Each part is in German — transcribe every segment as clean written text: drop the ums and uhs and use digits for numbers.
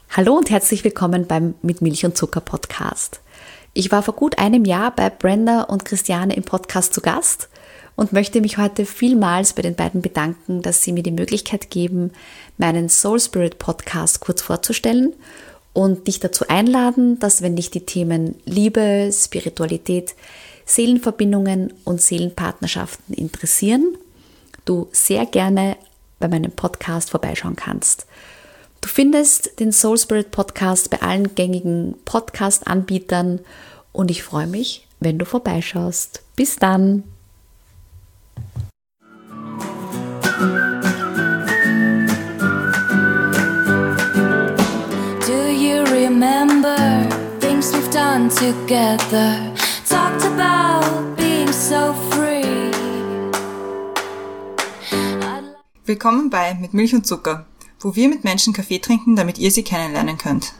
Hallo und herzlich willkommen beim Mit Milch und Zucker Podcast. Ich war vor gut einem Jahr bei Brenda und Christiane im Podcast zu Gast und möchte mich heute vielmals bei den beiden bedanken, dass sie mir die Möglichkeit geben, meinen Soul Spirit Podcast kurz vorzustellen und dich dazu einladen, dass wenn dich die Themen Liebe, Spiritualität, Seelenverbindungen und Seelenpartnerschaften interessieren, du sehr gerne bei meinem Podcast vorbeischauen kannst. Du findest den Soul Spirit Podcast bei allen gängigen Podcast-Anbietern und ich freue mich, wenn du vorbeischaust. Bis dann! Do you remember things we've done together? Talked about being so free. Willkommen bei Mit Milch und Zucker, wo wir mit Menschen Kaffee trinken, damit ihr sie kennenlernen könnt.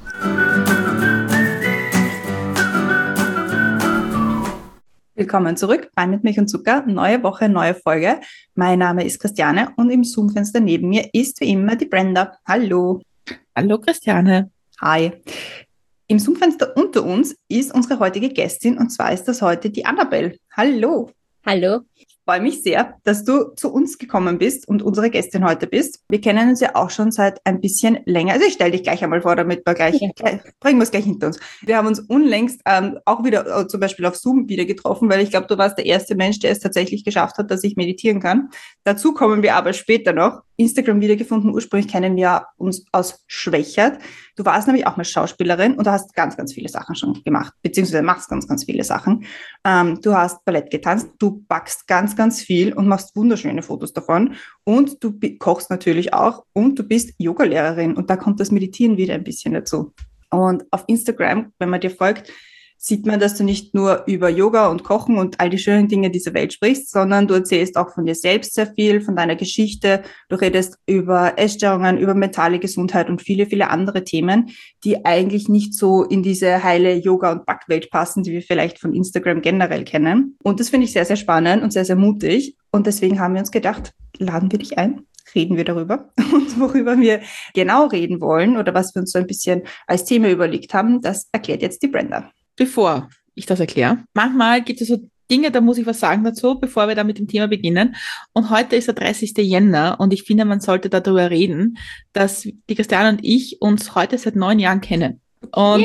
Willkommen zurück bei Mit Milch und Zucker, neue Woche, neue Folge. Mein Name ist Christiane und im Zoom-Fenster neben mir ist wie immer die Brenda. Hallo. Hallo Christiane. Hi. Im Zoom-Fenster unter uns ist unsere heutige Gästin und zwar ist das heute die Annabelle. Hallo. Hallo. Ich freue mich sehr, dass du zu uns gekommen bist und unsere Gästin heute bist. Wir kennen uns ja auch schon seit ein bisschen länger. Also ich stelle dich gleich einmal vor, damit wir bringen wir es gleich hinter uns. Wir haben uns unlängst auch wieder zum Beispiel auf Zoom wieder getroffen, weil ich glaube, du warst der erste Mensch, der es tatsächlich geschafft hat, dass ich meditieren kann. Dazu kommen wir aber später noch. Instagram wiedergefunden, ursprünglich kennen wir uns aus Schwächert. Du warst nämlich auch mal Schauspielerin und du hast ganz, ganz viele Sachen schon gemacht, beziehungsweise machst ganz, ganz viele Sachen. Du hast Ballett getanzt, du backst ganz, ganz viel und machst wunderschöne Fotos davon und du kochst natürlich auch und du bist Yogalehrerin und da kommt das Meditieren wieder ein bisschen dazu. Und auf Instagram, wenn man dir folgt, sieht man, dass du nicht nur über Yoga und Kochen und all die schönen Dinge dieser Welt sprichst, sondern du erzählst auch von dir selbst sehr viel, von deiner Geschichte. Du redest über Essstörungen, über mentale Gesundheit und viele, viele andere Themen, die eigentlich nicht so in diese heile Yoga- und Backwelt passen, die wir vielleicht von Instagram generell kennen. Und das finde ich sehr, sehr spannend und sehr, sehr mutig. Und deswegen haben wir uns gedacht, laden wir dich ein. Reden wir darüber und worüber wir genau reden wollen oder was wir uns so ein bisschen als Thema überlegt haben, das erklärt jetzt die Brenda. Bevor ich das erkläre, manchmal gibt es so Dinge, da muss ich was sagen dazu, bevor wir da mit dem Thema beginnen. Und heute ist der 30. Jänner und ich finde, man sollte darüber reden, dass die Christiane und ich uns heute seit 9 Jahren kennen. Und,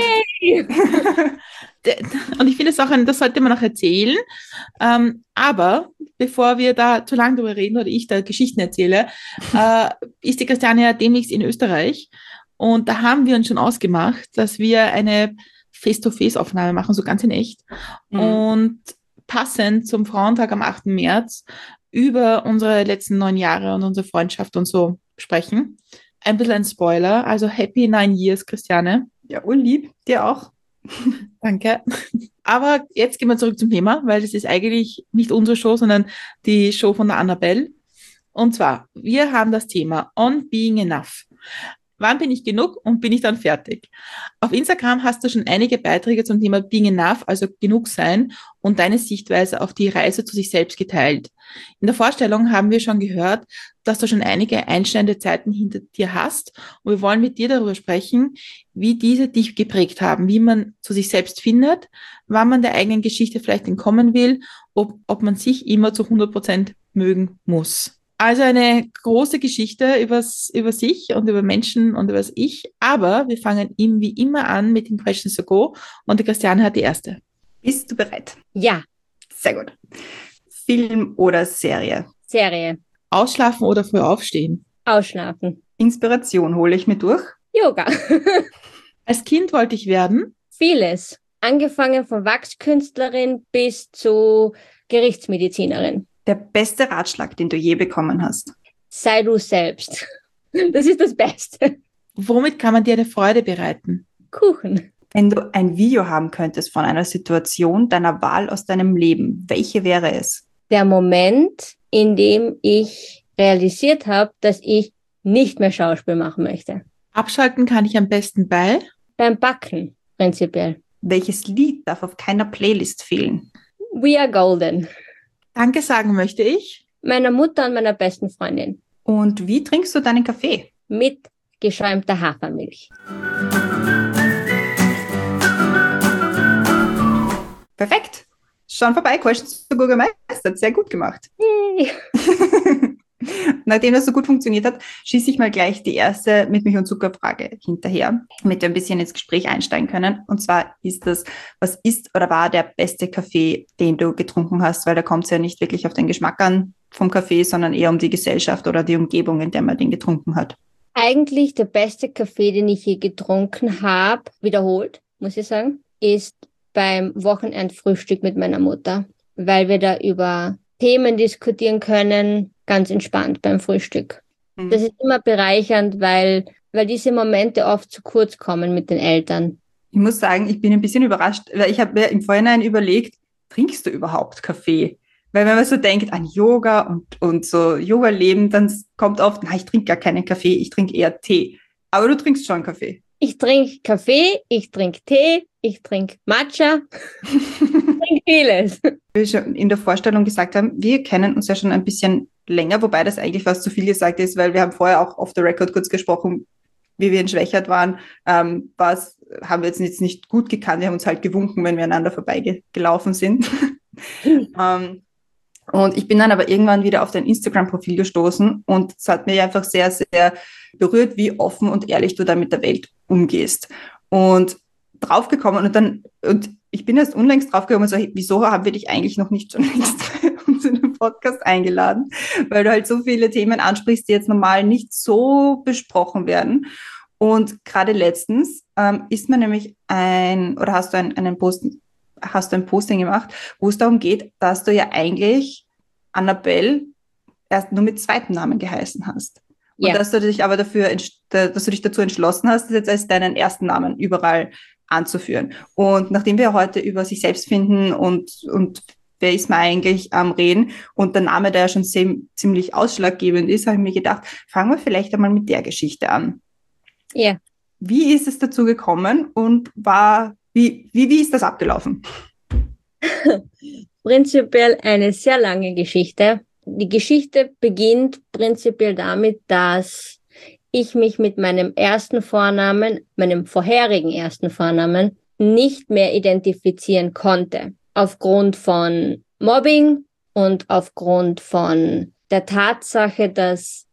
und ich finde es auch, das sollte man auch erzählen. Aber bevor wir da zu lange darüber reden oder ich da Geschichten erzähle, ist die Christiane ja demnächst in Österreich. Und da haben wir uns schon ausgemacht, dass wir eine Face-to-Face-Aufnahme machen, so ganz in echt. Und passend zum Frauentag am 8. März über unsere letzten 9 Jahre und unsere Freundschaft und so sprechen. Ein bisschen ein Spoiler, also happy 9 years, Christiane. Ja, urlieb, dir auch. Danke. Aber jetzt gehen wir zurück zum Thema, weil das ist eigentlich nicht unsere Show, sondern die Show von der Annabelle. Und zwar, wir haben das Thema On Being Enough. Wann bin ich genug und bin ich dann fertig? Auf Instagram hast du schon einige Beiträge zum Thema Being Enough, also genug sein und deine Sichtweise auf die Reise zu sich selbst geteilt. In der Vorstellung haben wir schon gehört, dass du schon einige einschneidende Zeiten hinter dir hast und wir wollen mit dir darüber sprechen, wie diese dich geprägt haben, wie man zu sich selbst findet, wann man der eigenen Geschichte vielleicht entkommen will, ob man sich immer zu 100% mögen muss. Also eine große Geschichte über sich und über Menschen und über das Ich. Aber wir fangen wie immer an mit den Questions to Go. Und die Christiane hat die erste. Bist du bereit? Ja. Sehr gut. Film oder Serie? Serie. Ausschlafen oder früh aufstehen? Ausschlafen. Inspiration hole ich mir durch? Yoga. Als Kind wollte ich werden? Vieles. Angefangen von Wachskünstlerin bis zu Gerichtsmedizinerin. Der beste Ratschlag, den du je bekommen hast? Sei du selbst. Das ist das Beste. Womit kann man dir eine Freude bereiten? Kuchen. Wenn du ein Video haben könntest von einer Situation deiner Wahl aus deinem Leben, welche wäre es? Der Moment, in dem ich realisiert habe, dass ich nicht mehr Schauspiel machen möchte. Abschalten kann ich am besten Beim Backen, prinzipiell. Welches Lied darf auf keiner Playlist fehlen? We are golden. Danke sagen möchte ich Meiner Mutter und meiner besten Freundin. Und wie trinkst du deinen Kaffee? Mit geschäumter Hafermilch. Perfekt. Schon vorbei, Questions to Go gemeistert. Sehr gut gemacht. Yay. Nachdem das so gut funktioniert hat, schieße ich mal gleich die erste mit Milch und Zucker-Frage hinterher, damit wir ein bisschen ins Gespräch einsteigen können. Und zwar was ist oder war der beste Kaffee, den du getrunken hast? Weil da kommt es ja nicht wirklich auf den Geschmack an vom Kaffee, sondern eher um die Gesellschaft oder die Umgebung, in der man den getrunken hat. Eigentlich der beste Kaffee, den ich je getrunken habe, wiederholt, muss ich sagen, ist beim Wochenendfrühstück mit meiner Mutter, weil wir da über Themen diskutieren können, ganz entspannt beim Frühstück. Mhm. Das ist immer bereichernd, weil diese Momente oft zu kurz kommen mit den Eltern. Ich muss sagen, ich bin ein bisschen überrascht, weil ich habe mir im Vorhinein überlegt, trinkst du überhaupt Kaffee? Weil wenn man so denkt an Yoga und so Yoga-Leben, dann kommt oft, ich trinke gar keinen Kaffee, ich trinke eher Tee. Aber du trinkst schon Kaffee. Ich trinke Kaffee, ich trinke Tee, ich trinke Matcha, ich trinke vieles. Wie wir schon in der Vorstellung gesagt haben, wir kennen uns ja schon ein bisschen länger, wobei das eigentlich fast zu viel gesagt ist, weil wir haben vorher auch off the record kurz gesprochen, wie wir in Schwächert waren, haben wir jetzt nicht gut gekannt, wir haben uns halt gewunken, wenn wir einander vorbeigelaufen sind. Und ich bin dann aber irgendwann wieder auf dein Instagram-Profil gestoßen und es hat mich einfach sehr, sehr berührt, wie offen und ehrlich du da mit der Welt umgehst. Und draufgekommen und ich bin erst unlängst draufgekommen und so, wieso haben wir dich eigentlich noch nicht schon bei uns in den Podcast eingeladen? Weil du halt so viele Themen ansprichst, die jetzt normal nicht so besprochen werden. Und gerade letztens ist mir nämlich hast du ein Posting gemacht, wo es darum geht, dass du ja eigentlich Annabelle erst nur mit zweiten Namen geheißen hast. Und dass du dich aber dazu entschlossen hast, das jetzt als deinen ersten Namen überall anzuführen. Und nachdem wir heute über sich selbst finden und wer ist man eigentlich am Reden und der Name, der ja schon ziemlich ausschlaggebend ist, habe ich mir gedacht, fangen wir vielleicht einmal mit der Geschichte an. Ja. Wie ist es dazu gekommen und wie ist das abgelaufen? Prinzipiell eine sehr lange Geschichte. Die Geschichte beginnt prinzipiell damit, dass ich mich mit meinem vorherigen ersten Vornamen, nicht mehr identifizieren konnte. Aufgrund von Mobbing und aufgrund von der Tatsache, dass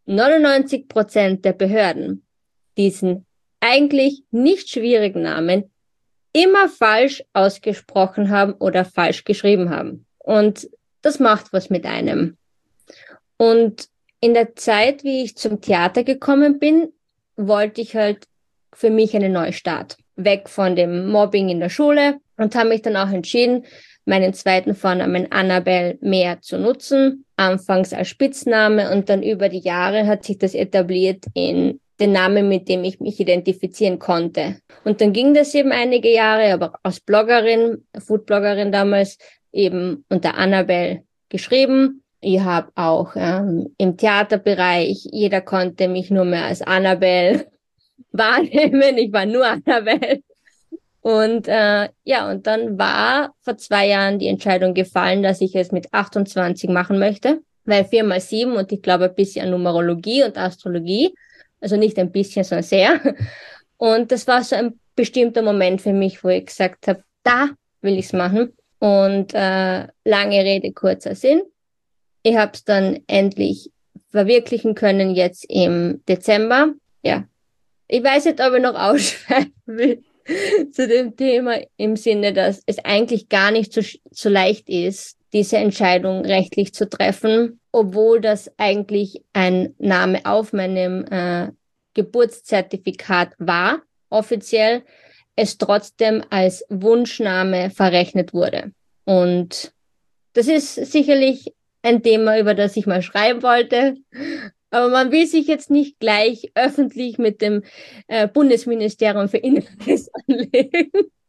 99% der Behörden diesen eigentlich nicht schwierigen Namen immer falsch ausgesprochen haben oder falsch geschrieben haben. Und das macht was mit einem. Und in der Zeit, wie ich zum Theater gekommen bin, wollte ich halt für mich einen Neustart. Weg von dem Mobbing in der Schule und habe mich dann auch entschieden, meinen zweiten Vornamen Annabelle mehr zu nutzen. Anfangs als Spitzname und dann über die Jahre hat sich das etabliert in den Namen, mit dem ich mich identifizieren konnte. Und dann ging das eben einige Jahre, aber als Bloggerin, Foodbloggerin damals, eben unter Annabelle geschrieben. Ich habe auch im Theaterbereich, jeder konnte mich nur mehr als Annabelle wahrnehmen. Ich war nur Annabelle. Und und dann war vor 2 Jahren die Entscheidung gefallen, dass ich es mit 28 machen möchte, weil 4x7 und ich glaube ein bisschen an Numerologie und Astrologie, also nicht ein bisschen, sondern sehr. Und das war so ein bestimmter Moment für mich, wo ich gesagt habe, da will ich es machen. Und lange Rede, kurzer Sinn. Ich habe es dann endlich verwirklichen können jetzt im Dezember. Ja, ich weiß nicht, ob ich noch ausschweifen will zu dem Thema im Sinne, dass es eigentlich gar nicht so leicht ist, diese Entscheidung rechtlich zu treffen, obwohl das eigentlich ein Name auf meinem Geburtszertifikat war, offiziell, es trotzdem als Wunschname verrechnet wurde. Und das ist sicherlich ein Thema, über das ich mal schreiben wollte. Aber man will sich jetzt nicht gleich öffentlich mit dem Bundesministerium für Inneres anlegen.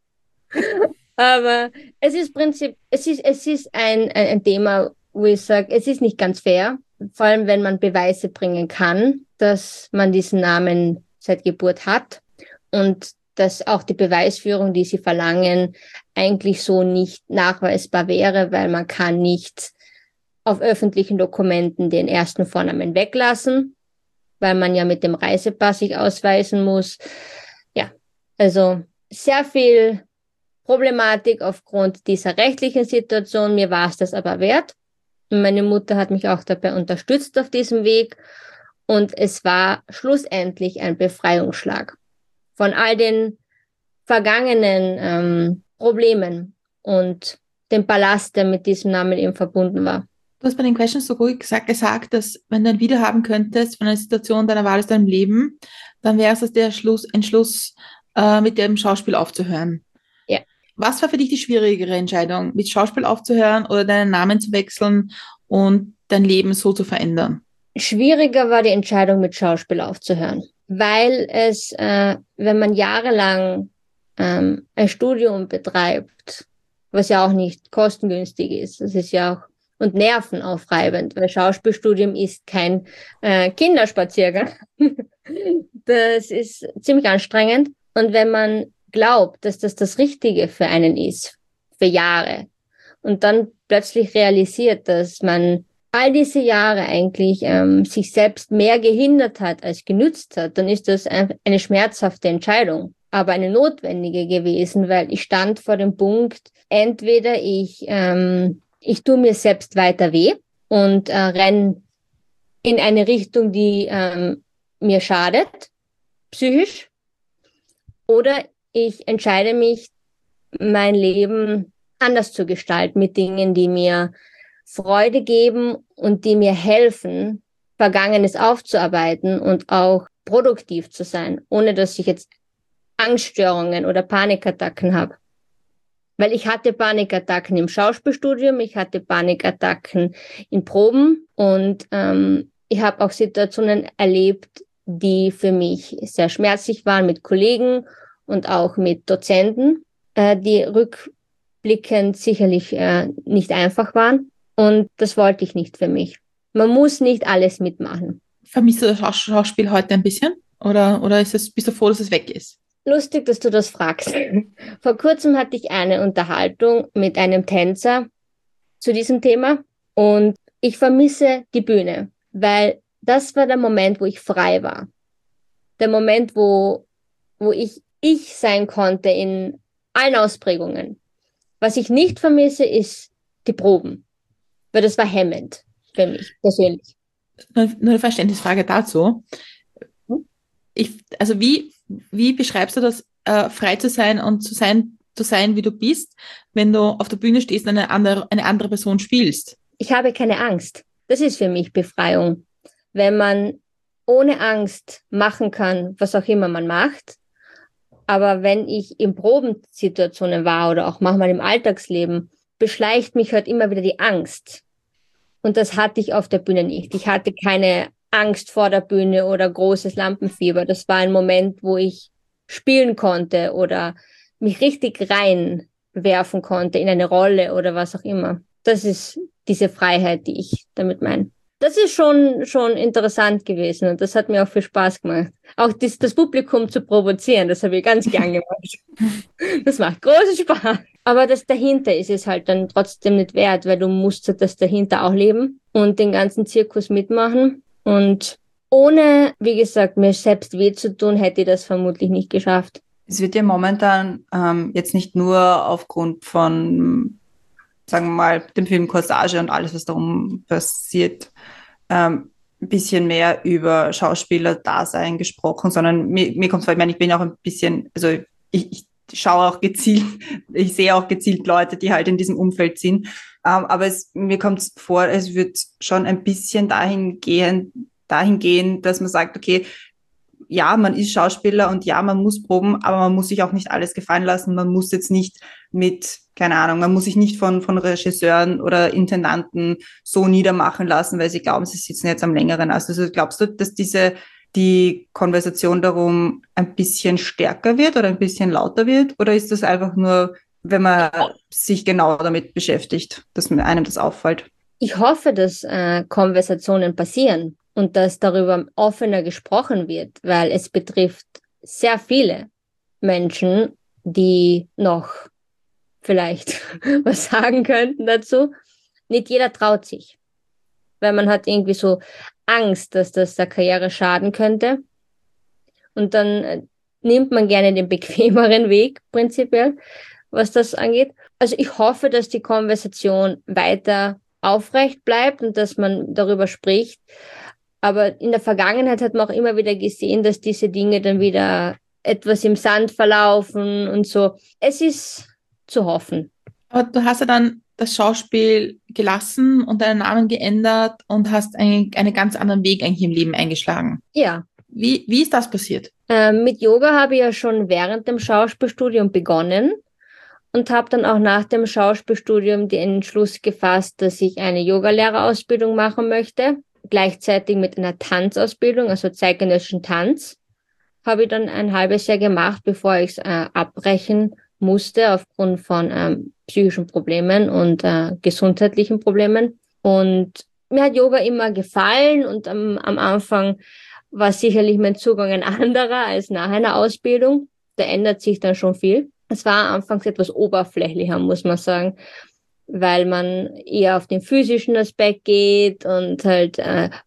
Aber es ist ein Thema, wo ich sage, es ist nicht ganz fair, vor allem wenn man Beweise bringen kann, dass man diesen Namen seit Geburt hat und dass auch die Beweisführung, die sie verlangen, eigentlich so nicht nachweisbar wäre, weil man kann nicht auf öffentlichen Dokumenten den ersten Vornamen weglassen. weil man ja mit dem Reisepass sich ausweisen muss. Ja, also sehr viel Problematik aufgrund dieser rechtlichen Situation. Mir war es das aber wert. Und meine Mutter hat mich auch dabei unterstützt auf diesem Weg. Und es war schlussendlich ein Befreiungsschlag von all den vergangenen Problemen und dem Ballast, der mit diesem Namen eben verbunden war. Du hast bei den Questions so ruhig gesagt, dass wenn du ein Video haben könntest von einer Situation deiner Wahl aus deinem Leben, dann wäre es der Entschluss, mit dem Schauspiel aufzuhören. Ja. Was war für dich die schwierigere Entscheidung, mit Schauspiel aufzuhören oder deinen Namen zu wechseln und dein Leben so zu verändern? Schwieriger war die Entscheidung, mit Schauspiel aufzuhören, weil es, wenn man jahrelang ein Studium betreibt, was ja auch nicht kostengünstig ist, das ist ja auch und nervenaufreibend, weil Schauspielstudium ist kein Kinderspaziergang. Das ist ziemlich anstrengend. Und wenn man glaubt, dass das Richtige für einen ist, für Jahre, und dann plötzlich realisiert, dass man all diese Jahre eigentlich sich selbst mehr gehindert hat, als genützt hat, dann ist das eine schmerzhafte Entscheidung, aber eine notwendige gewesen, weil ich stand vor dem Punkt, entweder ich tue mir selbst weiter weh und renne in eine Richtung, die mir schadet, psychisch, oder ich entscheide mich, mein Leben anders zu gestalten, mit Dingen, die mir Freude geben und die mir helfen, Vergangenes aufzuarbeiten und auch produktiv zu sein, ohne dass ich jetzt Angststörungen oder Panikattacken habe. Weil ich hatte Panikattacken im Schauspielstudium, ich hatte Panikattacken in Proben und ich habe auch Situationen erlebt, die für mich sehr schmerzlich waren mit Kollegen und auch mit Dozenten, die rückblickend sicherlich nicht einfach waren. Und das wollte ich nicht für mich. Man muss nicht alles mitmachen. Vermisst du das Schauspiel heute ein bisschen? Oder bist du froh, dass es weg ist? Lustig, dass du das fragst. Vor kurzem hatte ich eine Unterhaltung mit einem Tänzer zu diesem Thema und ich vermisse die Bühne, weil das war der Moment, wo ich frei war. Der Moment, wo ich sein konnte in allen Ausprägungen. Was ich nicht vermisse, ist die Proben. Weil das war hemmend für mich persönlich. Nur eine Verständnisfrage dazu. Also wie beschreibst du das, frei zu sein und zu sein, wie du bist, wenn du auf der Bühne stehst und eine andere Person spielst? Ich habe keine Angst. Das ist für mich Befreiung. Wenn man ohne Angst machen kann, was auch immer man macht. Aber wenn ich in Probensituationen war oder auch manchmal im Alltagsleben, beschleicht mich halt immer wieder die Angst. Und das hatte ich auf der Bühne nicht. Ich hatte keine Angst vor der Bühne oder großes Lampenfieber. Das war ein Moment, wo ich spielen konnte oder mich richtig reinwerfen konnte in eine Rolle oder was auch immer. Das ist diese Freiheit, die ich damit meine. Das ist schon interessant gewesen und das hat mir auch viel Spaß gemacht. Auch das Publikum zu provozieren, das habe ich ganz gern gemacht. Das macht großen Spaß. Aber das dahinter ist es halt dann trotzdem nicht wert, weil du musst das dahinter auch leben und den ganzen Zirkus mitmachen. Und ohne, wie gesagt, mir selbst weh zu tun, hätte ich das vermutlich nicht geschafft. Es wird ja momentan jetzt nicht nur aufgrund von, sagen wir mal, dem Film Corsage und alles, was darum passiert, ein bisschen mehr über Schauspieler-Dasein gesprochen, sondern mir kommt es vor, ich meine, ich bin auch ein bisschen, also ich schaue auch gezielt, ich sehe auch gezielt Leute, die halt in diesem Umfeld sind, aber mir kommt es vor, es wird schon ein bisschen dahin gehen, dass man sagt, okay, ja, man ist Schauspieler und ja, man muss proben, aber man muss sich auch nicht alles gefallen lassen. Man muss jetzt nicht keine Ahnung, man muss sich nicht von Regisseuren oder Intendanten so niedermachen lassen, weil sie glauben, sie sitzen jetzt am längeren. Also glaubst du, dass die Konversation darum ein bisschen stärker wird oder ein bisschen lauter wird? Oder ist das einfach nur, wenn man sich genau damit beschäftigt, dass einem das auffällt? Ich hoffe, dass Konversationen passieren und dass darüber offener gesprochen wird, weil es betrifft sehr viele Menschen, die noch vielleicht was sagen könnten dazu. Nicht jeder traut sich, weil man hat irgendwie so Angst, dass das der Karriere schaden könnte. Und dann nimmt man gerne den bequemeren Weg, prinzipiell, was das angeht. Also ich hoffe, dass die Konversation weiter aufrecht bleibt und dass man darüber spricht. Aber in der Vergangenheit hat man auch immer wieder gesehen, dass diese Dinge dann wieder etwas im Sand verlaufen und so. Es ist zu hoffen. Aber du hast ja dann das Schauspiel gelassen und deinen Namen geändert und hast einen ganz anderen Weg eigentlich im Leben eingeschlagen. Ja. Wie ist das passiert? Mit Yoga habe ich ja schon während dem Schauspielstudium begonnen und habe dann auch nach dem Schauspielstudium den Entschluss gefasst, dass ich eine Yogalehrerausbildung machen möchte. Gleichzeitig mit einer Tanzausbildung, also zeitgenössischen Tanz, habe ich dann ein halbes Jahr gemacht, bevor ich es abbrechen musste aufgrund von psychischen Problemen und gesundheitlichen Problemen. Und mir hat Yoga immer gefallen und am Anfang war sicherlich mein Zugang ein anderer als nach einer Ausbildung. Da ändert sich dann schon viel. Es war anfangs etwas oberflächlicher, muss man sagen, weil man eher auf den physischen Aspekt geht und halt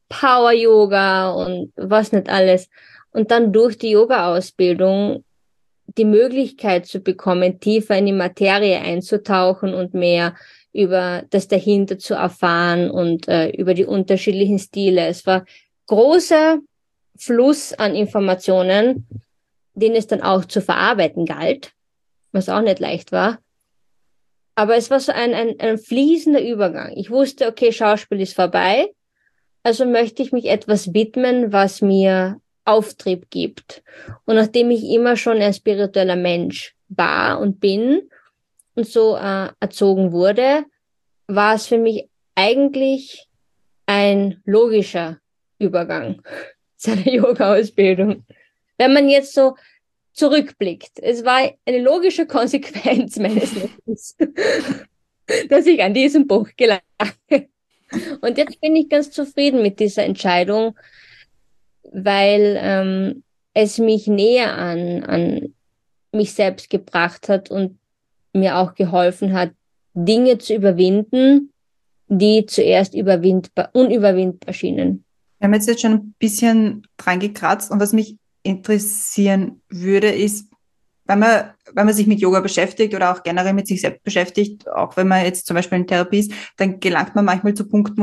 Power-Yoga und was nicht alles. Und dann durch die Yoga-Ausbildung die Möglichkeit zu bekommen, tiefer in die Materie einzutauchen und mehr über das dahinter zu erfahren und über die unterschiedlichen Stile. Es war großer Fluss an Informationen, den es dann auch zu verarbeiten galt, was auch nicht leicht war. Aber es war so ein fließender Übergang. Ich wusste, okay, Schauspiel ist vorbei, also möchte ich mich etwas widmen, was mir Auftrieb gibt. Und nachdem ich immer schon ein spiritueller Mensch war und bin und so erzogen wurde, war es für mich eigentlich ein logischer Übergang zu einer Yoga-Ausbildung. Wenn man jetzt so zurückblickt, es war eine logische Konsequenz meines Lebens, dass ich an diesem Punkt gelange. Und jetzt bin ich ganz zufrieden mit dieser Entscheidung, weil es mich näher an mich selbst gebracht hat und mir auch geholfen hat, Dinge zu überwinden, die zuerst unüberwindbar schienen. Wir haben jetzt schon ein bisschen dran gekratzt und was mich interessieren würde, ist, wenn man sich mit Yoga beschäftigt oder auch generell mit sich selbst beschäftigt, auch wenn man jetzt zum Beispiel in Therapie ist, dann gelangt man manchmal zu Punkten,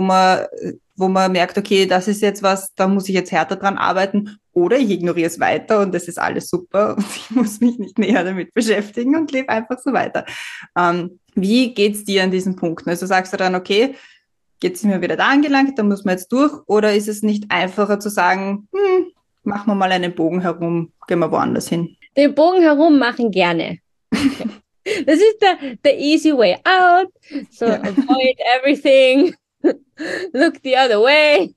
wo man merkt, okay, das ist jetzt was, da muss ich jetzt härter dran arbeiten oder ich ignoriere es weiter und das ist alles super und ich muss mich nicht näher damit beschäftigen und lebe einfach so weiter. Wie geht's dir an diesen Punkten? Also sagst du dann, okay, jetzt sind wir wieder da angelangt, da muss man jetzt durch, oder ist es nicht einfacher zu sagen, machen wir mal einen Bogen herum, gehen wir woanders hin? Den Bogen herum machen gerne. Das ist der easy way out. So avoid everything. Look the other way.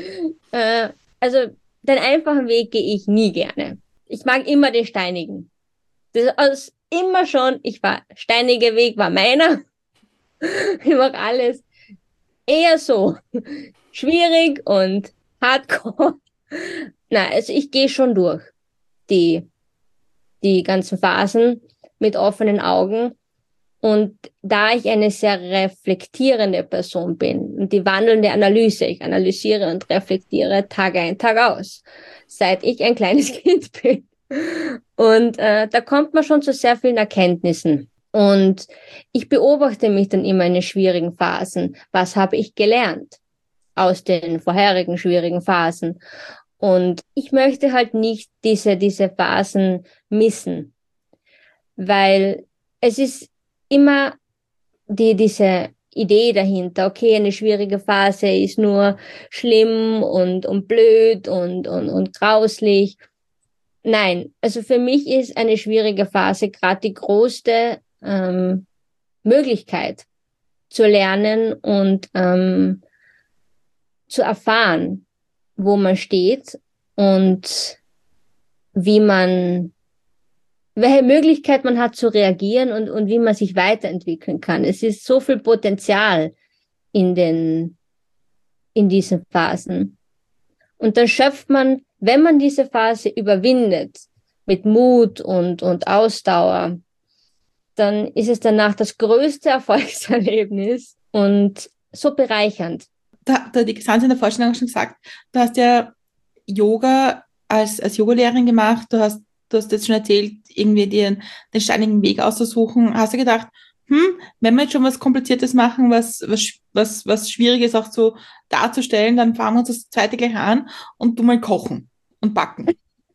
Also den einfachen Weg gehe ich nie gerne. Ich mag immer den steinigen. Das ist immer schon, steiniger Weg war meiner. Ich mag alles eher so schwierig und hardcore. Na, also ich gehe schon durch die ganzen Phasen mit offenen Augen. Und da ich eine sehr reflektierende Person bin und die wandelnde Analyse, ich analysiere und reflektiere Tag ein, Tag aus, seit ich ein kleines Kind bin. Und da kommt man schon zu sehr vielen Erkenntnissen. Und ich beobachte mich dann immer in den schwierigen Phasen. Was habe ich gelernt aus den vorherigen schwierigen Phasen? Und ich möchte halt nicht diese Phasen missen, weil es ist immer diese Idee dahinter, okay, eine schwierige Phase ist nur schlimm und blöd und grauslich. Nein, also für mich ist eine schwierige Phase gerade die größte Möglichkeit zu lernen und zu erfahren, wo man steht und welche Möglichkeit man hat zu reagieren und wie man sich weiterentwickeln kann. Es ist so viel Potenzial in diesen Phasen. Und dann schöpft man, wenn man diese Phase überwindet, mit Mut und Ausdauer, dann ist es danach das größte Erfolgserlebnis und so bereichernd. die Sansa in der Vorstellung auch schon gesagt, du hast ja Yoga als Yogalehrerin gemacht, du hast jetzt schon erzählt, irgendwie den steinigen Weg auszusuchen. Hast du gedacht, wenn wir jetzt schon was Kompliziertes machen, was schwierig ist auch so darzustellen, dann fangen wir uns das zweite gleich an und du mal kochen und backen.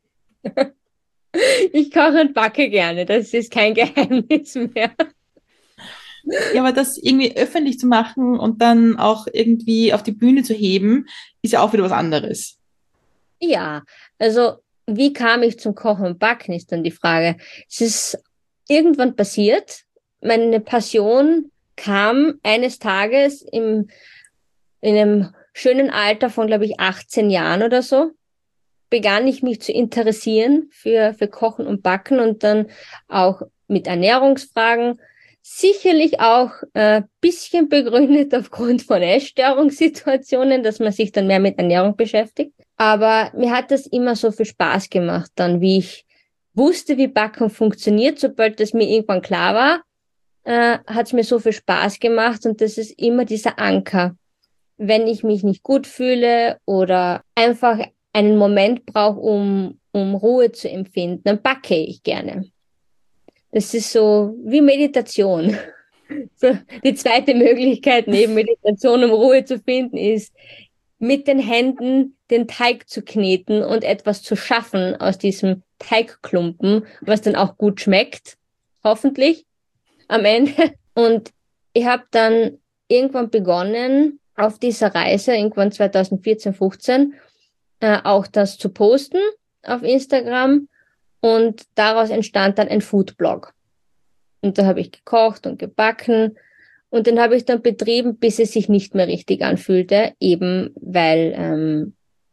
Ich koche und backe gerne, das ist kein Geheimnis mehr. Ja, aber das irgendwie öffentlich zu machen und dann auch irgendwie auf die Bühne zu heben, ist ja auch wieder was anderes. Ja, also wie kam ich zum Kochen und Backen, ist dann die Frage. Es ist irgendwann passiert. Meine Passion kam eines Tages in einem schönen Alter von, glaube ich, 18 Jahren oder so, begann ich mich zu interessieren für Kochen und Backen und dann auch mit Ernährungsfragen. Sicherlich auch bisschen begründet aufgrund von Essstörungssituationen, dass man sich dann mehr mit Ernährung beschäftigt. Aber mir hat das immer so viel Spaß gemacht, dann wie ich wusste, wie Backen funktioniert. Sobald das mir irgendwann klar war, hat es mir so viel Spaß gemacht und das ist immer dieser Anker. Wenn ich mich nicht gut fühle oder einfach einen Moment brauche, um Ruhe zu empfinden, dann backe ich gerne. Das ist so wie Meditation. So, die zweite Möglichkeit neben Meditation, um Ruhe zu finden, ist, mit den Händen den Teig zu kneten und etwas zu schaffen aus diesem Teigklumpen, was dann auch gut schmeckt, hoffentlich am Ende. Und ich habe dann irgendwann begonnen, auf dieser Reise, irgendwann 2014, 15, auch das zu posten auf Instagram. Und daraus entstand dann ein Foodblog. Und da habe ich gekocht und gebacken. Und den habe ich dann betrieben, bis es sich nicht mehr richtig anfühlte, eben weil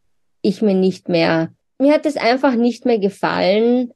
mir hat es einfach nicht mehr gefallen,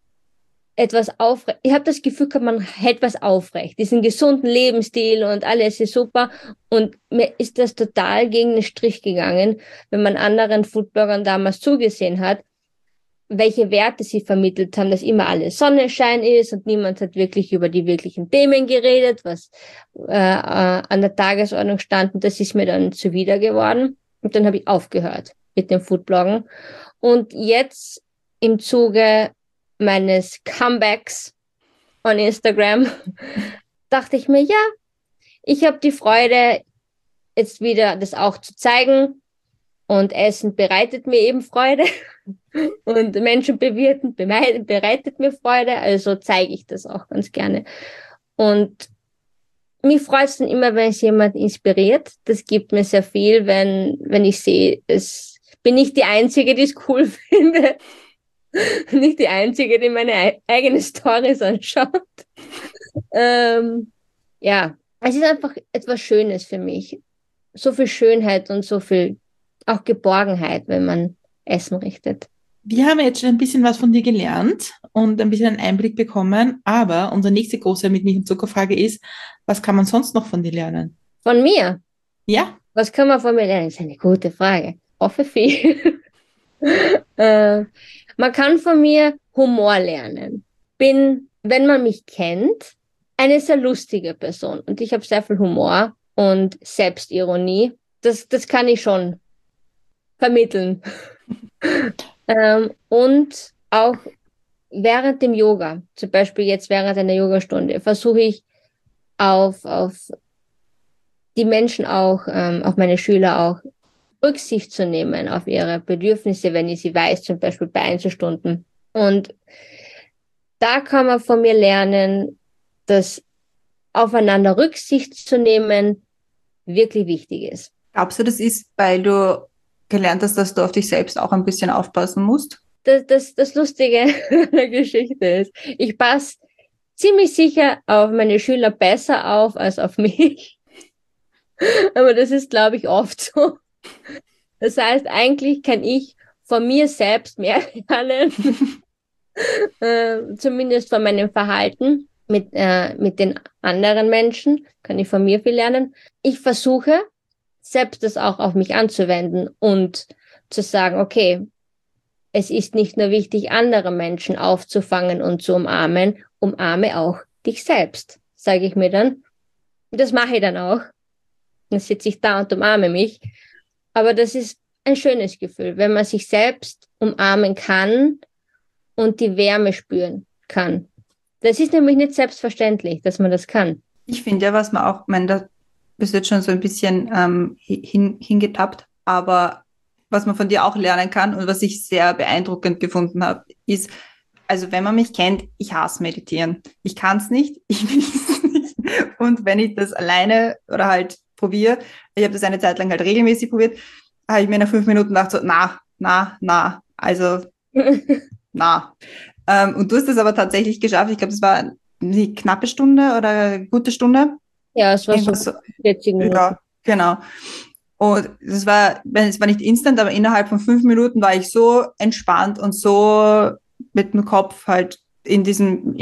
ich habe das Gefühl gehabt, man hält was aufrecht, diesen gesunden Lebensstil und alles ist super. Und mir ist das total gegen den Strich gegangen, wenn man anderen Foodbloggern damals zugesehen hat, welche Werte sie vermittelt haben, dass immer alles Sonnenschein ist und niemand hat wirklich über die wirklichen Themen geredet, was an der Tagesordnung stand. Und das ist mir dann zuwider geworden. Und dann habe ich aufgehört mit dem Foodbloggen. Und jetzt im Zuge meines Comebacks on Instagram dachte ich mir, ja, ich habe die Freude, jetzt wieder das auch zu zeigen. Und Essen bereitet mir eben Freude. Und Menschen bewirten bereitet mir Freude. Also zeige ich das auch ganz gerne. Und mich freut es dann immer, wenn es jemand inspiriert. Das gibt mir sehr viel, wenn ich sehe, es bin nicht die Einzige, die es cool finde. Nicht die Einzige, die meine eigene Stories anschaut. Ja, es ist einfach etwas Schönes für mich. So viel Schönheit und so viel auch Geborgenheit, wenn man Essen richtet. Wir haben jetzt schon ein bisschen was von dir gelernt und ein bisschen einen Einblick bekommen, aber unsere nächste große mit Milch und Zuckerfrage ist, was kann man sonst noch von dir lernen? Von mir? Ja. Was kann man von mir lernen? Das ist eine gute Frage. Hoffe viel. Man kann von mir Humor lernen. Bin, wenn man mich kennt, eine sehr lustige Person und ich habe sehr viel Humor und Selbstironie. Das kann ich schon vermitteln. Und auch während dem Yoga, zum Beispiel jetzt während einer Yogastunde, versuche ich auf die Menschen auch, auf meine Schüler auch Rücksicht zu nehmen auf ihre Bedürfnisse, wenn ich sie weiß, zum Beispiel bei Einzelstunden. Und da kann man von mir lernen, dass aufeinander Rücksicht zu nehmen wirklich wichtig ist. Glaubst du, das ist, weil du gelernt hast, dass du auf dich selbst auch ein bisschen aufpassen musst? Das Lustige an der Geschichte ist, ich passe ziemlich sicher auf meine Schüler besser auf als auf mich. Aber das ist, glaube ich, oft so. Das heißt, eigentlich kann ich von mir selbst mehr lernen, zumindest von meinem Verhalten mit den anderen Menschen kann ich von mir viel lernen. Ich versuche, selbst das auch auf mich anzuwenden und zu sagen, okay, es ist nicht nur wichtig, andere Menschen aufzufangen und zu umarmen, umarme auch dich selbst, sage ich mir dann. Und das mache ich dann auch. Dann sitze ich da und umarme mich. Aber das ist ein schönes Gefühl, wenn man sich selbst umarmen kann und die Wärme spüren kann. Das ist nämlich nicht selbstverständlich, dass man das kann. Ich finde ja, was man auch, ich meine, da bist du jetzt schon so ein bisschen hingetappt, aber was man von dir auch lernen kann und was ich sehr beeindruckend gefunden habe, ist, also wenn man mich kennt, ich hasse Meditieren. Ich kann es nicht, ich will es nicht. Und wenn ich das alleine oder halt probiere, ich habe das eine Zeit lang halt regelmäßig probiert, habe ich mir nach 5 Minuten gedacht, so, also, na. Und du hast das aber tatsächlich geschafft. Ich glaube, das war eine knappe Stunde oder eine gute Stunde. Ja, es war Irgendwas so 40 Minuten. Ja, genau. Und es war nicht instant, aber innerhalb von 5 Minuten war ich so entspannt und so mit dem Kopf halt in diesem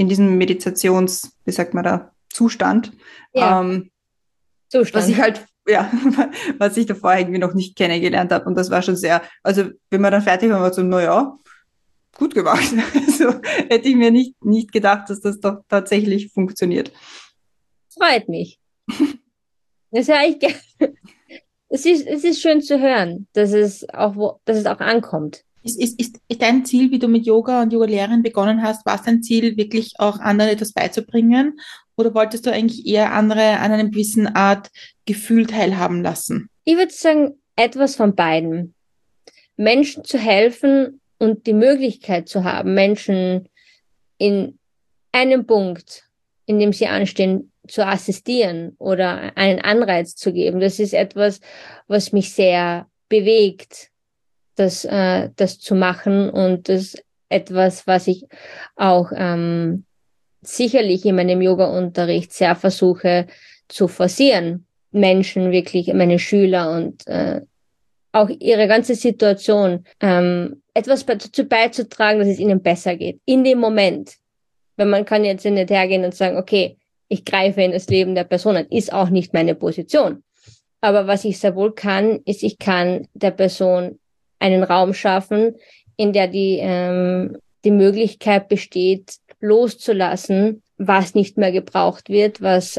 wie sagt man da, Zustand. Ja, Zustand. Was ich halt, ja, was ich davor irgendwie noch nicht kennengelernt habe. Und das war schon sehr, also wenn wir dann fertig waren, war so, naja, gut gemacht. Also hätte ich mir nicht gedacht, dass das doch tatsächlich funktioniert. Freut mich. Das höre ich gerne. Es ist schön zu hören, dass es auch ankommt. Ist dein Ziel, wie du mit Yoga und Yoga-Lehren begonnen hast, war es dein Ziel, wirklich auch anderen etwas beizubringen? Oder wolltest du eigentlich eher andere an einer gewissen Art Gefühl teilhaben lassen? Ich würde sagen, etwas von beiden. Menschen zu helfen und die Möglichkeit zu haben, Menschen in einem Punkt, in dem sie anstehen, zu assistieren oder einen Anreiz zu geben. Das ist etwas, was mich sehr bewegt, das zu machen, und das ist etwas, was ich auch sicherlich in meinem Yoga-Unterricht sehr versuche zu forcieren. Menschen wirklich, meine Schüler und auch ihre ganze Situation, etwas dazu beizutragen, dass es ihnen besser geht. In dem Moment. Weil man kann jetzt nicht hergehen und sagen, okay, ich greife in das Leben der Person ein. Ist auch nicht meine Position. Aber was ich sehr wohl kann, ist, ich kann der Person einen Raum schaffen, in der die Möglichkeit besteht, loszulassen, was nicht mehr gebraucht wird, was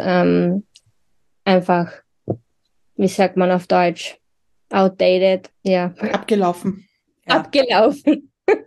einfach, wie sagt man auf Deutsch, outdated, ja. Abgelaufen. Ja. Abgelaufen.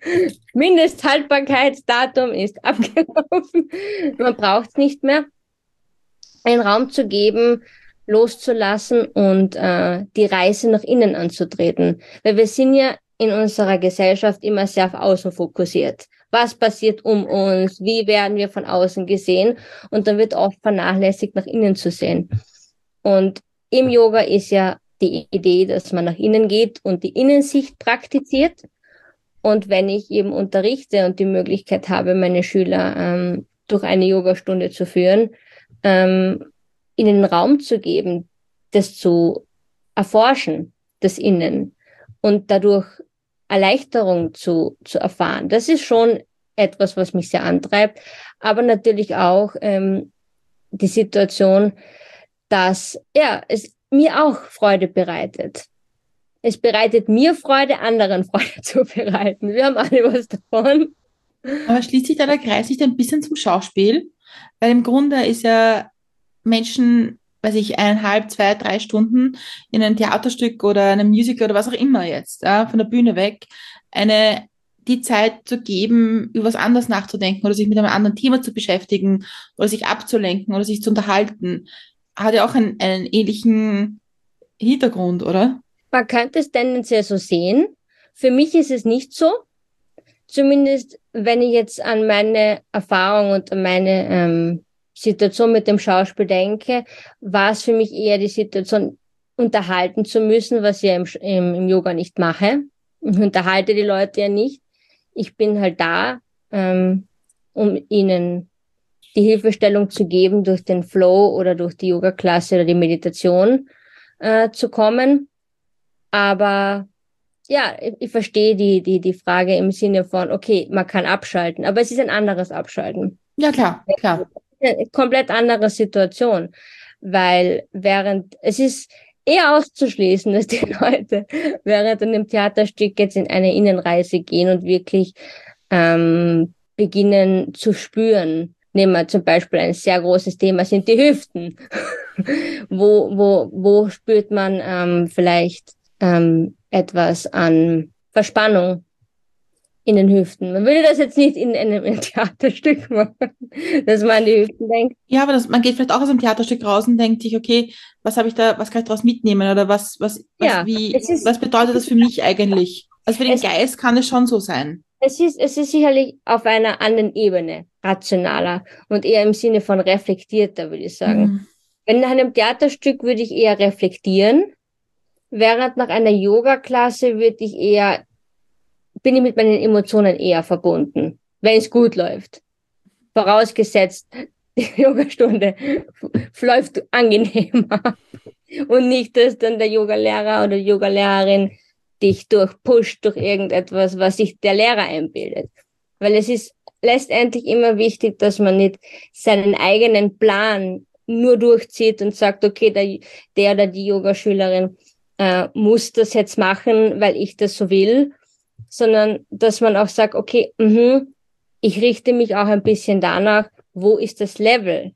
Mindesthaltbarkeitsdatum ist abgelaufen. Man braucht es nicht mehr. Einen Raum zu geben, loszulassen und die Reise nach innen anzutreten. Weil wir sind ja in unserer Gesellschaft immer sehr auf außen fokussiert. Was passiert um uns? Wie werden wir von außen gesehen? Und dann wird oft vernachlässigt, nach innen zu sehen. Und im Yoga ist ja die Idee, dass man nach innen geht und die Innensicht praktiziert. Und wenn ich eben unterrichte und die Möglichkeit habe, meine Schüler durch eine Yogastunde zu führen, ihnen einen Raum zu geben, das zu erforschen, das Innen, und dadurch Erleichterung zu erfahren. Das ist schon etwas, was mich sehr antreibt, aber natürlich auch die Situation, dass es mir auch Freude bereitet. Es bereitet mir Freude, anderen Freude zu bereiten. Wir haben alle was davon. Aber schließt sich da der Kreis nicht ein bisschen zum Schauspiel? Weil im Grunde ist ja Menschen, weiß ich, 1,5, 2, 3 Stunden in einem Theaterstück oder einem Musical oder was auch immer jetzt, ja, von der Bühne weg, die Zeit zu geben, über was anderes nachzudenken oder sich mit einem anderen Thema zu beschäftigen oder sich abzulenken oder sich zu unterhalten, hat ja auch einen ähnlichen Hintergrund, oder? Man könnte es tendenziell so sehen. Für mich ist es nicht so. Zumindest, wenn ich jetzt an meine Erfahrung und an meine Situation mit dem Schauspiel denke, war es für mich eher die Situation, unterhalten zu müssen, was ich ja im Yoga nicht mache. Ich unterhalte die Leute ja nicht. Ich bin halt da, um ihnen die Hilfestellung zu geben, durch den Flow oder durch die Yoga-Klasse oder die Meditation zu kommen. Aber ja, ich verstehe die Frage im Sinne von, okay, man kann abschalten, aber es ist ein anderes Abschalten. Ja, klar. Eine komplett andere Situation, weil es ist eher auszuschließen, dass die Leute während einem Theaterstück jetzt in eine Innenreise gehen und wirklich beginnen zu spüren. Nehmen wir zum Beispiel ein sehr großes Thema, sind die Hüften. Wo spürt man vielleicht etwas an Verspannung in den Hüften? Man würde das jetzt nicht in einem Theaterstück machen, dass man an die Hüften denkt. Ja, aber man geht vielleicht auch aus einem Theaterstück raus und denkt sich, okay, was kann ich daraus mitnehmen oder was bedeutet das für mich eigentlich? Also für den Geist kann es schon so sein. Es ist sicherlich auf einer anderen Ebene rationaler und eher im Sinne von reflektierter, würde ich sagen. Wenn nach einem Theaterstück würde ich eher reflektieren, während nach einer Yoga-Klasse bin ich mit meinen Emotionen eher verbunden, wenn es gut läuft. Vorausgesetzt, die Yogastunde läuft angenehmer und nicht, dass dann der Yogalehrer oder Yogalehrerin dich durchpusht durch irgendetwas, was sich der Lehrer einbildet. Weil es ist letztendlich immer wichtig, dass man nicht seinen eigenen Plan nur durchzieht und sagt, okay, der oder die Yogaschülerin muss das jetzt machen, weil ich das so will, sondern dass man auch sagt, okay, ich richte mich auch ein bisschen danach, wo ist das Level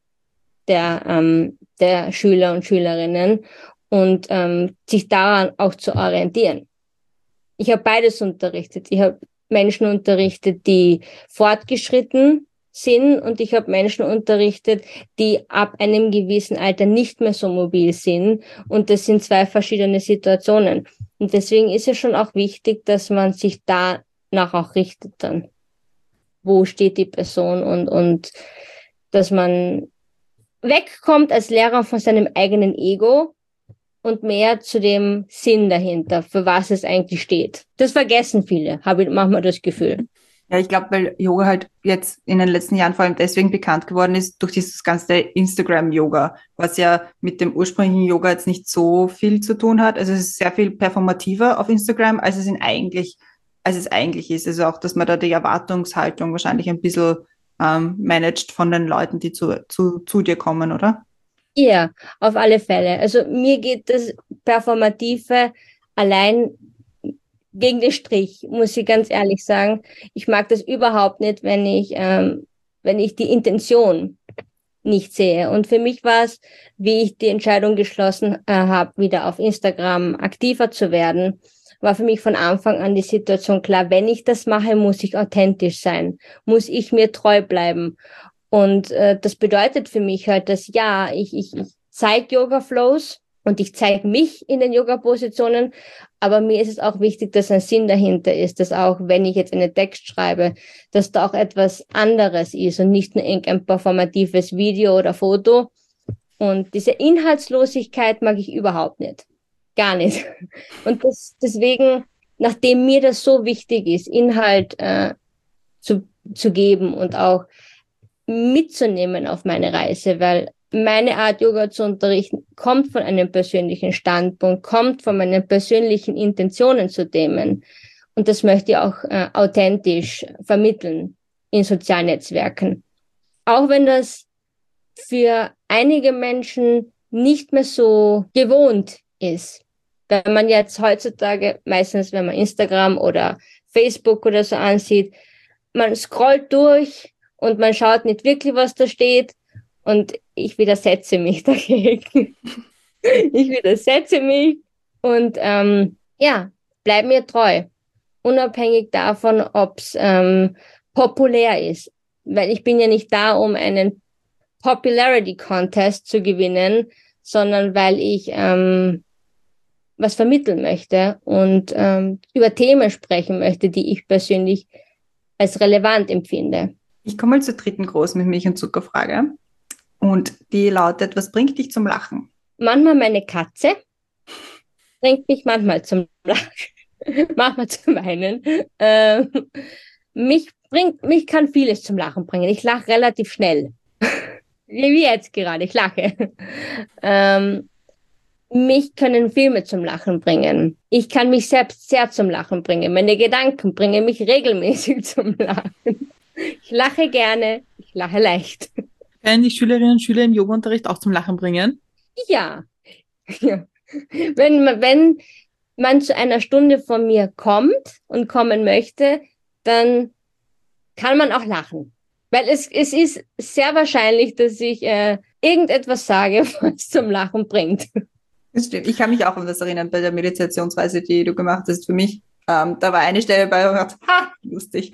der Schüler und Schülerinnen und sich daran auch zu orientieren. Ich habe beides unterrichtet. Ich habe Menschen unterrichtet, die fortgeschritten sind und ich habe Menschen unterrichtet, die ab einem gewissen Alter nicht mehr so mobil sind und das sind zwei verschiedene Situationen. Und deswegen ist es schon auch wichtig, dass man sich danach auch richtet dann. Wo steht die Person und dass man wegkommt als Lehrer von seinem eigenen Ego und mehr zu dem Sinn dahinter, für was es eigentlich steht. Das vergessen viele, habe ich manchmal das Gefühl. Ja, ich glaube, weil Yoga halt jetzt in den letzten Jahren vor allem deswegen bekannt geworden ist, durch dieses ganze Instagram-Yoga, was ja mit dem ursprünglichen Yoga jetzt nicht so viel zu tun hat. Also es ist sehr viel performativer auf Instagram, als es eigentlich ist. Also auch, dass man da die Erwartungshaltung wahrscheinlich ein bisschen managt von den Leuten, die zu dir kommen, oder? Ja, auf alle Fälle. Also mir geht das Performative allein gegen den Strich, muss ich ganz ehrlich sagen. Ich mag das überhaupt nicht, wenn ich die Intention nicht sehe. Und für mich war es, wie ich die Entscheidung geschlossen habe, wieder auf Instagram aktiver zu werden, war für mich von Anfang an die Situation klar, wenn ich das mache, muss ich authentisch sein, muss ich mir treu bleiben. Und das bedeutet für mich halt, dass ja, ich zeige Yoga-Flows und ich zeige mich in den Yoga-Positionen, aber mir ist es auch wichtig, dass ein Sinn dahinter ist, dass auch, wenn ich jetzt einen Text schreibe, dass da auch etwas anderes ist und nicht nur irgendein performatives Video oder Foto. Und diese Inhaltslosigkeit mag ich überhaupt nicht. Gar nicht. Und deswegen, nachdem mir das so wichtig ist, Inhalt zu geben und auch mitzunehmen auf meine Reise, weil meine Art, Yoga zu unterrichten, kommt von einem persönlichen Standpunkt, kommt von meinen persönlichen Intentionen zu Themen. Und das möchte ich auch authentisch vermitteln in sozialen Netzwerken. Auch wenn das für einige Menschen nicht mehr so gewohnt ist. Wenn man jetzt heutzutage, meistens wenn man Instagram oder Facebook oder so ansieht, man scrollt durch und man schaut nicht wirklich, was da steht. Und ich widersetze mich dagegen. Ich widersetze mich und bleib mir treu. Unabhängig davon, ob es populär ist. Weil ich bin ja nicht da, um einen Popularity Contest zu gewinnen, sondern weil ich was vermitteln möchte und über Themen sprechen möchte, die ich persönlich als relevant empfinde. Ich komme mal zur dritten großen Milch- und Zuckerfrage. Und die lautet, was bringt dich zum Lachen? Manchmal meine Katze bringt mich manchmal zum Lachen, manchmal zum Weinen. Mich kann vieles zum Lachen bringen. Ich lache relativ schnell. Wie jetzt gerade, ich lache. Mich können Filme zum Lachen bringen. Ich kann mich selbst sehr zum Lachen bringen. Meine Gedanken bringen mich regelmäßig zum Lachen. Ich lache gerne, ich lache leicht. Können die Schülerinnen und Schüler im Yoga-Unterricht auch zum Lachen bringen? Ja. Wenn man zu einer Stunde von mir kommt und kommen möchte, dann kann man auch lachen. Weil es ist sehr wahrscheinlich, dass ich irgendetwas sage, was zum Lachen bringt. Das stimmt. Ich kann mich auch an das erinnern bei der Meditationsreise, die du gemacht hast für mich. Da war eine Stelle bei, wo ich dachte, ha, lustig.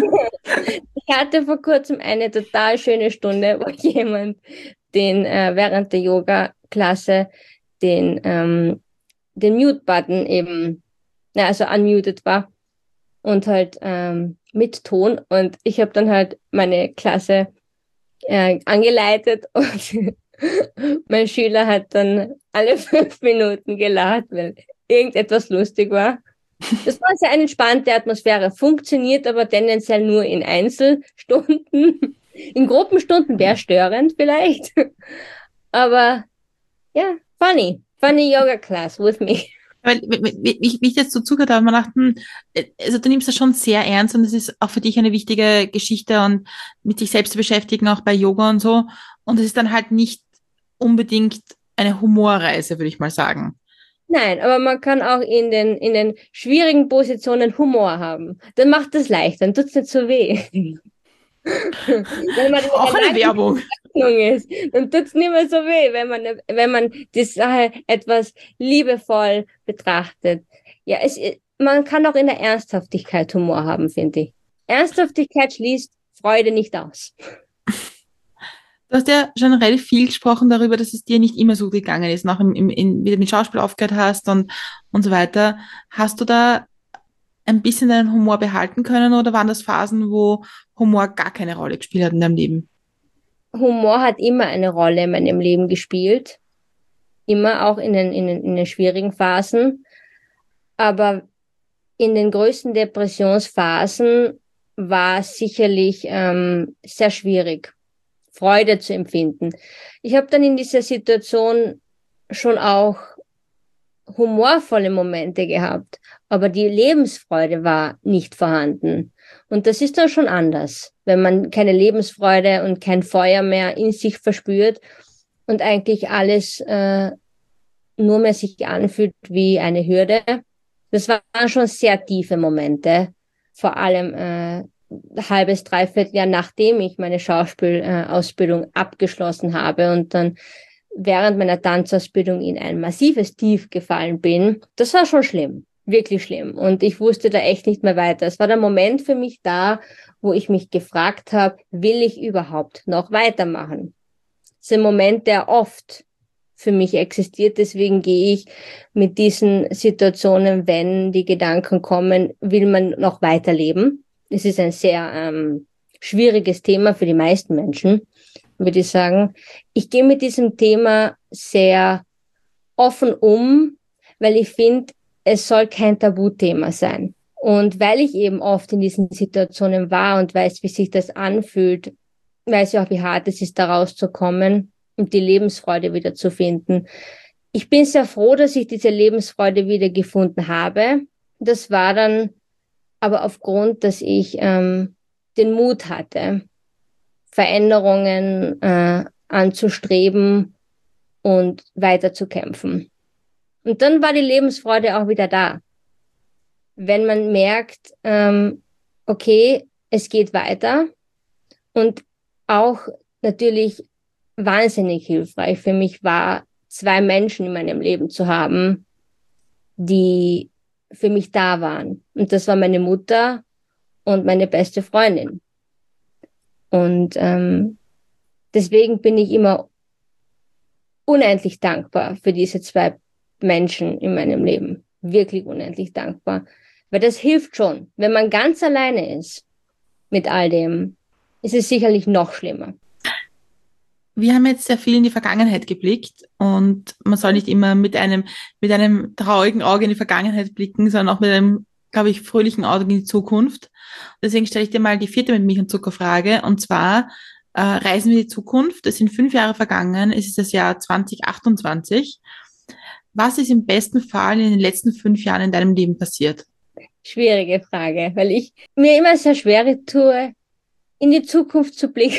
Ich hatte vor kurzem eine total schöne Stunde, wo jemand während der Yoga-Klasse den Mute-Button eben, also unmuted war und halt mit Ton. Und ich habe dann halt meine Klasse angeleitet und mein Schüler hat dann alle 5 Minuten gelacht, weil irgendetwas lustig war. Das war eine sehr entspannte Atmosphäre, funktioniert aber tendenziell nur in Einzelstunden. In Gruppenstunden wäre störend vielleicht. Aber ja, funny Yoga Class with me. Weil, wie ich jetzt so zugehört habe, man dachte, also du nimmst das schon sehr ernst und es ist auch für dich eine wichtige Geschichte und mit sich selbst zu beschäftigen, auch bei Yoga und so. Und es ist dann halt nicht unbedingt eine Humorreise, würde ich mal sagen. Nein, aber man kann auch in den schwierigen Positionen Humor haben. Dann macht es leichter, dann tut es nicht so weh. Wenn man Auch eine Werbung. ist, dann tut es nicht mehr so weh, wenn man die Sache etwas liebevoll betrachtet. Ja, man kann auch in der Ernsthaftigkeit Humor haben, finde ich. Ernsthaftigkeit schließt Freude nicht aus. Du hast ja schon relativ viel gesprochen darüber, dass es dir nicht immer so gegangen ist, nach wie du mit Schauspiel aufgehört hast und so weiter. Hast du da ein bisschen deinen Humor behalten können oder waren das Phasen, wo Humor gar keine Rolle gespielt hat in deinem Leben? Humor hat immer eine Rolle in meinem Leben gespielt. Immer auch in den schwierigen Phasen. Aber in den größten Depressionsphasen war es sicherlich sehr schwierig, Freude zu empfinden. Ich habe dann in dieser Situation schon auch humorvolle Momente gehabt, aber die Lebensfreude war nicht vorhanden. Und das ist dann schon anders, wenn man keine Lebensfreude und kein Feuer mehr in sich verspürt und eigentlich alles nur mehr sich anfühlt wie eine Hürde. Das waren schon sehr tiefe Momente, vor allem halbes, dreiviertel Jahr nachdem ich meine Schauspielausbildung abgeschlossen habe und dann während meiner Tanzausbildung in ein massives Tief gefallen bin. Das war schon schlimm, wirklich schlimm. Und ich wusste da echt nicht mehr weiter. Es war der Moment für mich da, wo ich mich gefragt habe, will ich überhaupt noch weitermachen? Das ist ein Moment, der oft für mich existiert. Deswegen gehe ich mit diesen Situationen, wenn die Gedanken kommen, will man noch weiterleben? Es ist ein sehr schwieriges Thema für die meisten Menschen, würde ich sagen. Ich gehe mit diesem Thema sehr offen um, weil ich finde, es soll kein Tabuthema sein. Und weil ich eben oft in diesen Situationen war und weiß, wie sich das anfühlt, weiß ich auch, wie hart es ist, da rauszukommen und die Lebensfreude wieder zu finden. Ich bin sehr froh, dass ich diese Lebensfreude wieder gefunden habe. Das war dann aber aufgrund, dass ich den Mut hatte, Veränderungen anzustreben und weiterzukämpfen. Und dann war die Lebensfreude auch wieder da. Wenn man merkt, okay, es geht weiter und auch natürlich wahnsinnig hilfreich für mich war, 2 Menschen in meinem Leben zu haben, die für mich da waren. Und das war meine Mutter und meine beste Freundin. Und deswegen bin ich immer unendlich dankbar für diese 2 Menschen in meinem Leben. Wirklich unendlich dankbar. Weil das hilft schon. Wenn man ganz alleine ist mit all dem, ist es sicherlich noch schlimmer. Wir haben jetzt sehr viel in die Vergangenheit geblickt und man soll nicht immer mit einem traurigen Auge in die Vergangenheit blicken, sondern auch mit einem, glaube ich, fröhlichen Auge in die Zukunft. Deswegen stelle ich dir mal die 4. mit Milch und Zucker Frage, und zwar reisen wir in die Zukunft. Es sind 5 Jahre vergangen, es ist das Jahr 2028. Was ist im besten Fall in den letzten 5 Jahren in deinem Leben passiert? Schwierige Frage, weil ich mir immer sehr schwer tue, in die Zukunft zu blicken.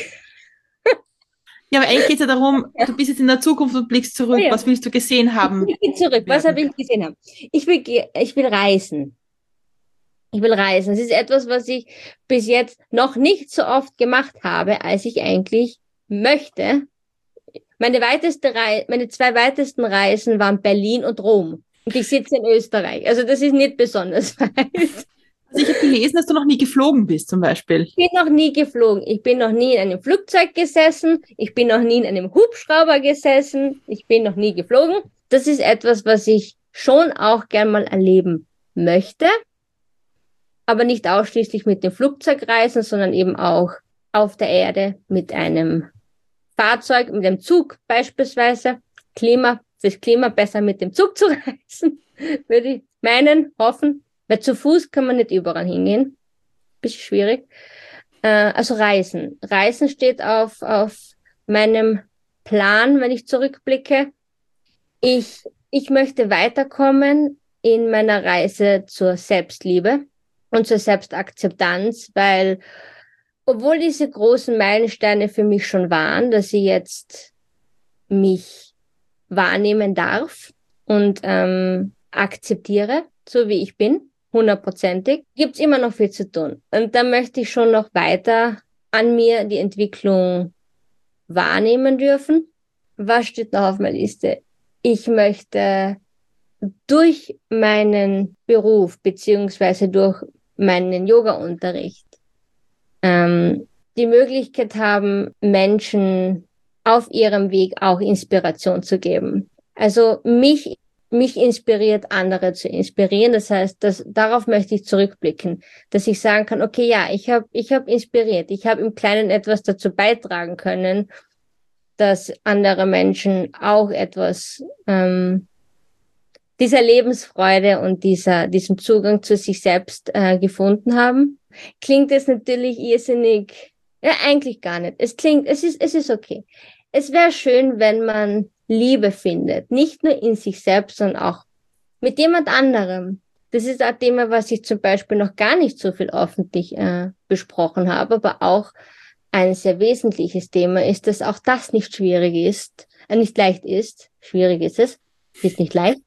Ja, aber eigentlich geht es ja darum, du bist jetzt in der Zukunft und blickst zurück. Ja. Was willst du gesehen haben? Ich bin zurück. Was habe ich gesehen haben? Ich will reisen. Ich will reisen. Es ist etwas, was ich bis jetzt noch nicht so oft gemacht habe, als ich eigentlich möchte. Meine zwei weitesten Reisen waren Berlin und Rom. Und ich sitze in Österreich. Also das ist nicht besonders weit. Also ich habe gelesen, dass du noch nie geflogen bist, zum Beispiel. Ich bin noch nie geflogen. Ich bin noch nie in einem Flugzeug gesessen. Ich bin noch nie in einem Hubschrauber gesessen. Ich bin noch nie geflogen. Das ist etwas, was ich schon auch gern mal erleben möchte. Aber nicht ausschließlich mit dem Flugzeug reisen, sondern eben auch auf der Erde mit einem Fahrzeug, mit einem Zug beispielsweise. Fürs Klima besser mit dem Zug zu reisen, würde ich meinen, hoffen. Weil zu Fuß kann man nicht überall hingehen. Bisschen schwierig. Also Reisen. Reisen steht auf meinem Plan, wenn ich zurückblicke. Ich möchte weiterkommen in meiner Reise zur Selbstliebe und zur Selbstakzeptanz, weil obwohl diese großen Meilensteine für mich schon waren, dass ich jetzt mich wahrnehmen darf und akzeptiere, so wie ich bin, 100%ig, gibt's immer noch viel zu tun. Und da möchte ich schon noch weiter an mir die Entwicklung wahrnehmen dürfen. Was steht noch auf meiner Liste? Ich möchte durch meinen Beruf beziehungsweise durch meinen Yoga-Unterricht die Möglichkeit haben, Menschen auf ihrem Weg auch Inspiration zu geben. Also mich inspiriert, andere zu inspirieren. Das heißt, darauf möchte ich zurückblicken, dass ich sagen kann, okay, ja, ich hab inspiriert, ich habe im Kleinen etwas dazu beitragen können, dass andere Menschen auch etwas dieser Lebensfreude und diesem Zugang zu sich selbst gefunden haben. Klingt es natürlich irrsinnig, ja, eigentlich gar nicht. Es ist okay. Es wäre schön, wenn man Liebe findet, nicht nur in sich selbst, sondern auch mit jemand anderem. Das ist ein Thema, was ich zum Beispiel noch gar nicht so viel öffentlich besprochen habe, aber auch ein sehr wesentliches Thema ist, dass auch das nicht schwierig ist, nicht leicht ist. Schwierig ist es, ist nicht leicht.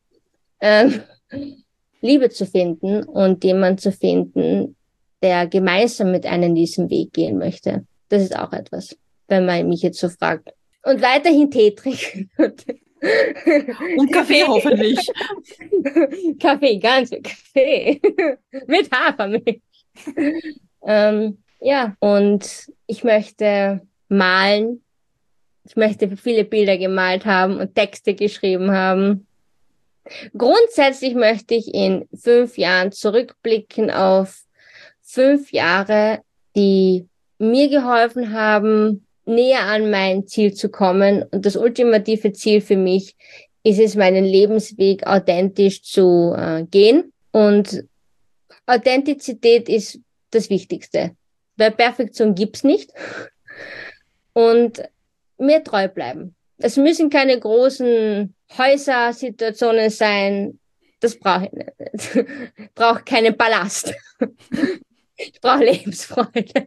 Liebe zu finden und jemanden zu finden, der gemeinsam mit einem diesen Weg gehen möchte. Das ist auch etwas, wenn man mich jetzt so fragt. Und weiterhin Tee trinken. Und Kaffee hoffentlich. Kaffee, ganz viel Kaffee. Mit Hafermilch. Ja, und ich möchte malen. Ich möchte viele Bilder gemalt haben und Texte geschrieben haben. Grundsätzlich möchte ich in 5 Jahren zurückblicken auf 5 Jahre, die mir geholfen haben, näher an mein Ziel zu kommen. Und das ultimative Ziel für mich ist es, meinen Lebensweg authentisch zu gehen. Und Authentizität ist das Wichtigste, weil Perfektion gibt's nicht. Und mir treu bleiben. Es müssen keine großen Häusersituationen sein. Das brauche ich nicht. Ich brauche keinen Palast. Ich brauche Lebensfreude.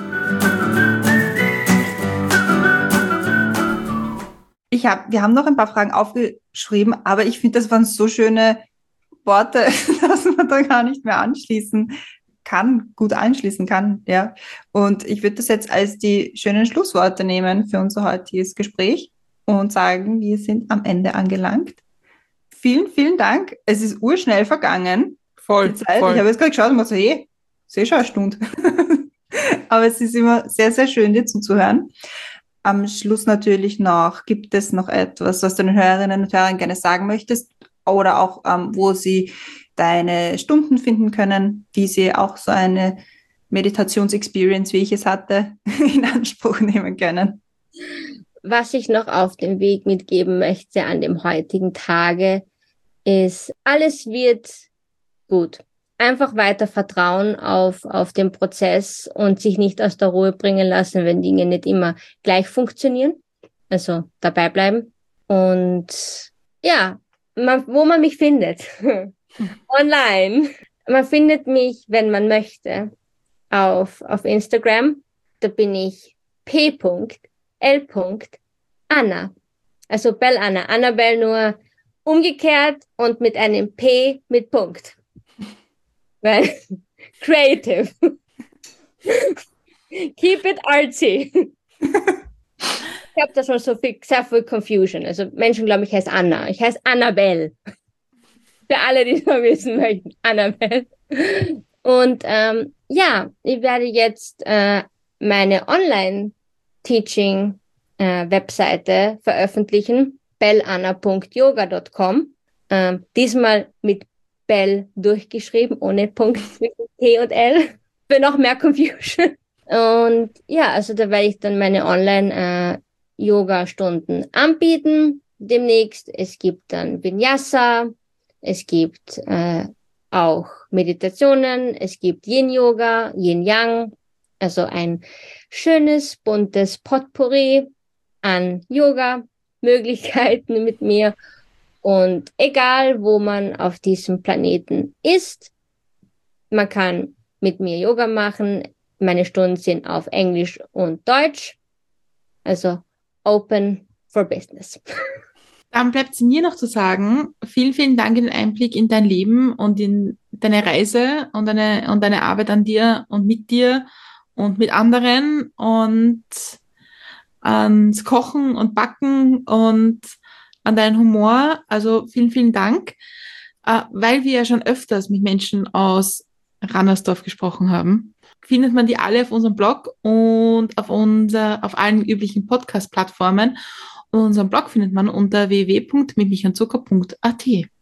Wir haben noch ein paar Fragen aufgeschrieben, aber ich finde, das waren so schöne Worte, dass man da gar nicht mehr gut anschließen kann, ja. Und ich würde das jetzt als die schönen Schlussworte nehmen für unser heutiges Gespräch und sagen, wir sind am Ende angelangt. Vielen, vielen Dank. Es ist urschnell vergangen. Voll. Ich habe jetzt gerade geschaut und mir so, hey, ist schon eine Stunde. Aber es ist immer sehr, sehr schön, dir zuzuhören. Am Schluss natürlich gibt es noch etwas, was du den Hörerinnen und Hörern gerne sagen möchtest oder auch, wo sie deine Stunden finden können, die sie auch so eine Meditations-Experience, wie ich es hatte, in Anspruch nehmen können. Was ich noch auf dem Weg mitgeben möchte an dem heutigen Tage ist, alles wird gut. Einfach weiter vertrauen auf den Prozess und sich nicht aus der Ruhe bringen lassen, wenn Dinge nicht immer gleich funktionieren. Also dabei bleiben. Und ja, wo man mich findet. Online. Man findet mich, wenn man möchte, auf Instagram. Da bin ich p.l.anna. Also Bell Anna. Annabelle nur umgekehrt und mit einem P mit Punkt. Weil creative. Keep it artsy. Ich habe da schon sehr viel Confusion. Also Menschen glauben, ich heiße Anna. Ich heiße Annabelle. Für alle, die es mal wissen möchten. Annabelle. Und ja, ich werde jetzt meine Online-Teaching-Webseite veröffentlichen. bellanna.yoga.com. Diesmal mit Bell durchgeschrieben, ohne Punkt zwischen T und L. Für noch mehr Confusion. Und ja, also da werde ich dann meine Online-Yoga-Stunden anbieten demnächst. Es gibt dann Vinyasa, es gibt auch Meditationen, es gibt Yin-Yoga, Yin-Yang, also ein schönes, buntes Potpourri an Yoga-Möglichkeiten mit mir. Und egal, wo man auf diesem Planeten ist, man kann mit mir Yoga machen. Meine Stunden sind auf Englisch und Deutsch. Also open for business. Dann bleibt es mir noch zu sagen, vielen, vielen Dank für den Einblick in dein Leben und in deine Reise und deine Arbeit an dir und mit dir und mit anderen und ans Kochen und Backen und an deinen Humor. Also vielen, vielen Dank, weil wir ja schon öfters mit Menschen aus Rannersdorf gesprochen haben. Findet man die alle auf unserem Blog und auf allen üblichen Podcast-Plattformen. Und unseren Blog findet man unter www.mitmilchandzucker.at.